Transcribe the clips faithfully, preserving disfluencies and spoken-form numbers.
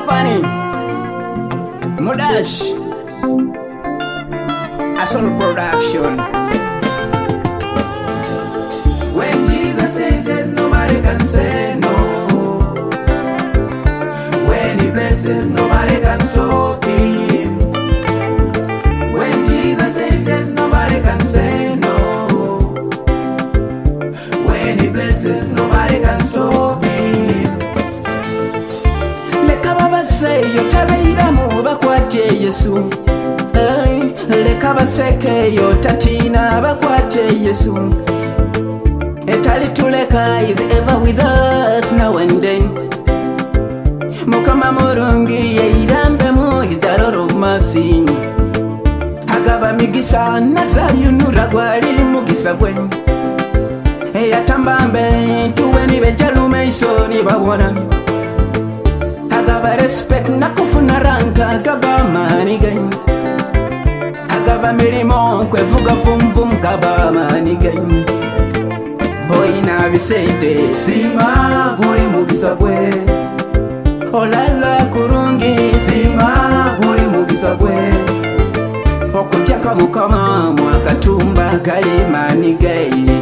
Funny Mudash Asol Production. When Jesus says yes, nobody can say no. When he blesses, nobody can stop him. When Jesus says yes, nobody can say no. When he blesses, nobody can stop him. Leka baba say yo tabeira mu bakwate Yesu. Hey, leka baseke yo tatina bakwate Yesu. Etali tuleka is ever with us now and then. Mukama murungi yeirambe mu is the Lord of mercy. Agaba migisa nazayunura gwali mugisa gwe. Eyatambambe tuweni bejalume isoni babona. Agaba respect nakufuna ranka agaba maniga. Agaba milimo kwevuga vumvum kaba maniga. Boy na bisente Sima guli mugisa gwe. olala kurungi Sima guli mugisa gwe. okutyaka mukama mwakatumba kali maniga.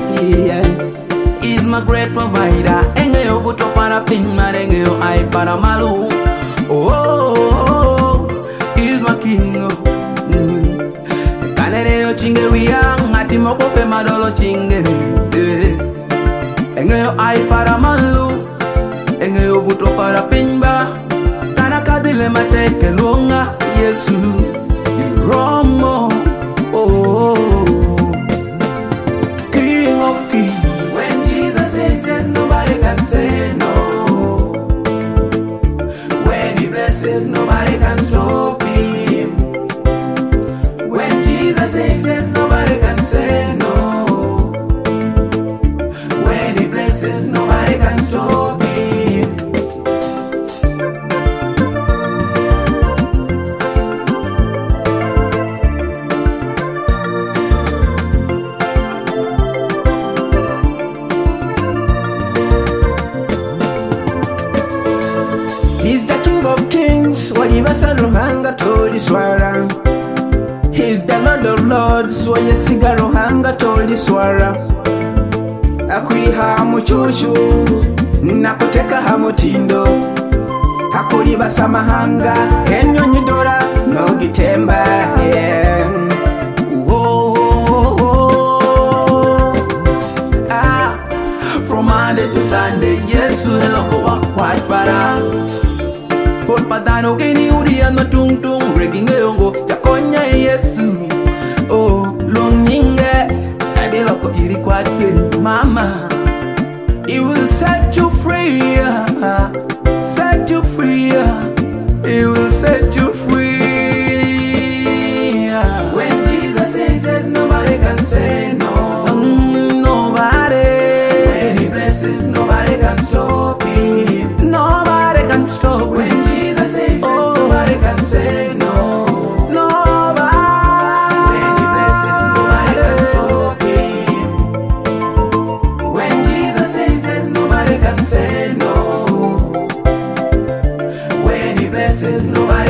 He's my great provider. Engeyo vuto para pin marengeyo ai para malu. Oh, oh, oh, oh. He's my king. Mm. Kanereo chinge wiyang ati moko pe madolo chinge. Eh. Engeyo ai para malu. Engeyo vuto para pinba. Kana kadile mateke luonga Yesu. Romo. Oh, oh, oh. King of kings. When Jesus says yes, nobody can say no. When he blesses, nobody can stop him. When Jesus says yes, nobody can say no. When he blesses, nobody can stop him. He's the King of Kings, walibasa ruhanga toli swara. He's the Lord of Lords, wayesiga ruhanga toli swara. Akwiha muchuchu, nakuteka hamutindo. Hakulibasa mahanga, enyo nyidora, no gitemba. Yeah. Oh, oh, oh, oh. Ah, from Monday to Sunday, yes, hello, go walk quite para. Por patano que ni uria no tung tung, breaking yongo, yakonya Yesu. Oh, long ninge, I be loco, iri quite mama. He will set you free, set you free. He will set you free. When Jesus says yes, nobody can say no. Mm, nobody. When he blesses, nobody can stop him. Nobody can stop. When Jesus says yes, oh, nobody can say no. Nobody. When he blesses, nobody can stop him. When Jesus says yes, nobody can say no. When he blesses, nobody